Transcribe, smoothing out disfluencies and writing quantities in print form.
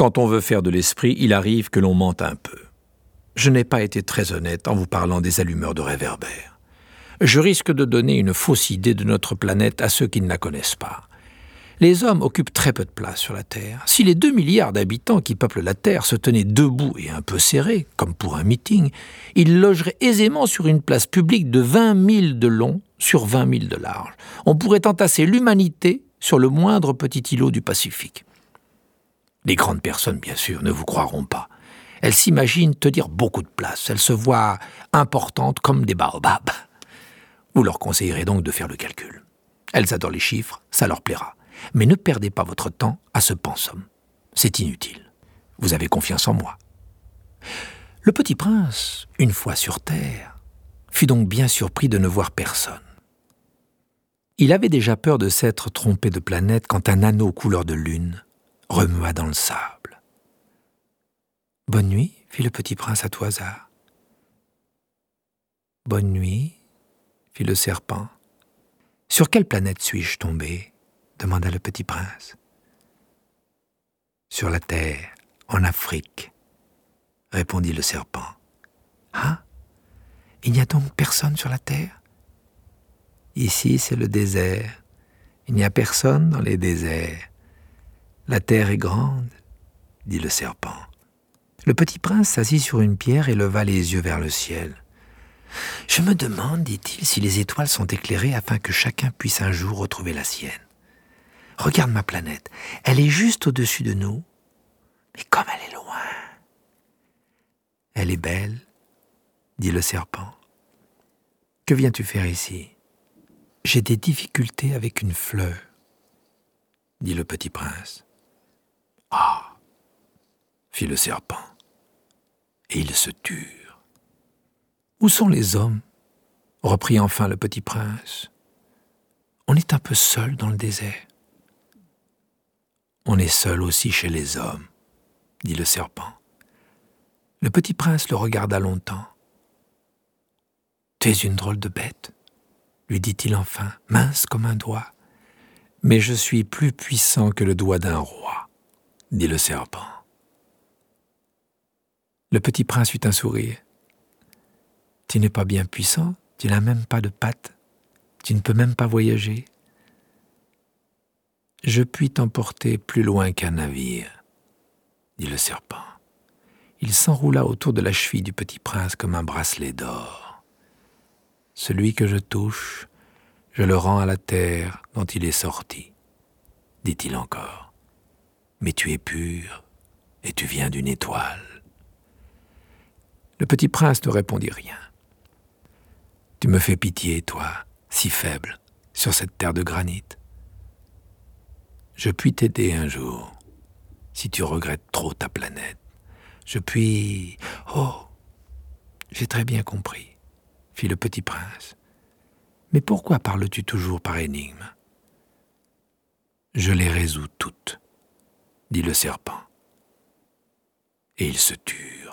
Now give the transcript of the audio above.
Quand on veut faire de l'esprit, il arrive que l'on mente un peu. Je n'ai pas été très honnête en vous parlant des allumeurs de réverbères. Je risque de donner une fausse idée de notre planète à ceux qui ne la connaissent pas. Les hommes occupent très peu de place sur la Terre. Si les 2 milliards d'habitants qui peuplent la Terre se tenaient debout et un peu serrés, comme pour un meeting, ils logeraient aisément sur une place publique de 20 000 de long sur 20 000 de large. On pourrait entasser l'humanité sur le moindre petit îlot du Pacifique. Les grandes personnes, bien sûr, ne vous croiront pas. Elles s'imaginent tenir beaucoup de place. Elles se voient importantes comme des baobabs. Vous leur conseillerez donc de faire le calcul. Elles adorent les chiffres, ça leur plaira. Mais ne perdez pas votre temps à ce pensum. C'est inutile. Vous avez confiance en moi. Le petit prince, une fois sur Terre, fut donc bien surpris de ne voir personne. Il avait déjà peur de s'être trompé de planète quand un anneau couleur de lune remua dans le sable. « Bonne nuit, fit le petit prince à tout hasard. « Bonne nuit, fit le serpent. « Sur quelle planète suis-je tombé ?» demanda le petit prince. « Sur la Terre, en Afrique, » répondit le serpent. « Ah, il n'y a donc personne sur la Terre ? Ici, c'est le désert. Il n'y a personne dans les déserts. La terre est grande, dit le serpent. Le petit prince s'assit sur une pierre et leva les yeux vers le ciel. Je me demande, dit-il, si les étoiles sont éclairées afin que chacun puisse un jour retrouver la sienne. Regarde ma planète, elle est juste au-dessus de nous, mais comme elle est loin. Elle est belle, dit le serpent. Que viens-tu faire ici ? J'ai des difficultés avec une fleur, dit le petit prince. Ah, fit le serpent, et ils se turent. Où sont les hommes ? Reprit enfin le petit prince. On est un peu seul dans le désert. On est seul aussi chez les hommes, dit le serpent. Le petit prince le regarda longtemps. Tu es une drôle de bête, lui dit-il enfin, mince comme un doigt. Mais je suis plus puissant que le doigt d'un roi, dit le serpent. Le petit prince eut un sourire. Tu n'es pas bien puissant, tu n'as même pas de pattes, tu ne peux même pas voyager. Je puis t'emporter plus loin qu'un navire, dit le serpent. Il s'enroula autour de la cheville du petit prince comme un bracelet d'or. Celui que je touche, je le rends à la terre dont il est sorti, dit-il encore. Mais tu es pur et tu viens d'une étoile. Le petit prince ne répondit rien. Tu me fais pitié, toi, si faible, sur cette terre de granit. Je puis t'aider un jour, si tu regrettes trop ta planète. Je puis... Oh, j'ai très bien compris, fit le petit prince. Mais pourquoi parles-tu toujours par énigme ? Je les résous toutes, dit le serpent. Et ils se turent.